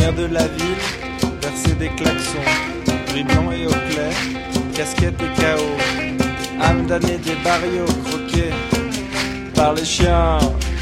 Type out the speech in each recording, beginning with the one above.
lumière de la ville, percer des klaxons, gris blanc et au clair, casquette et chaos, âme damnée des barrios croqués par les chiens.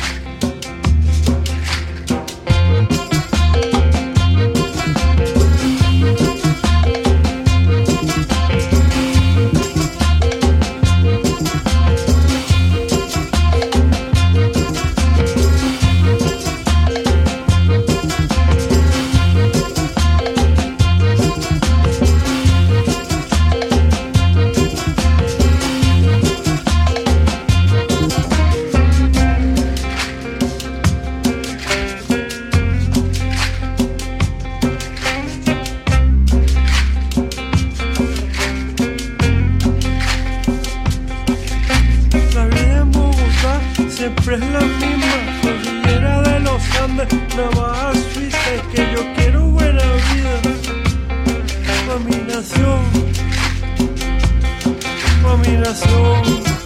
Siempre es la misma, cordillera de los Andes, Navaja Suiza, es que yo quiero buena vida. Pa' mi nación, pa' mi nación.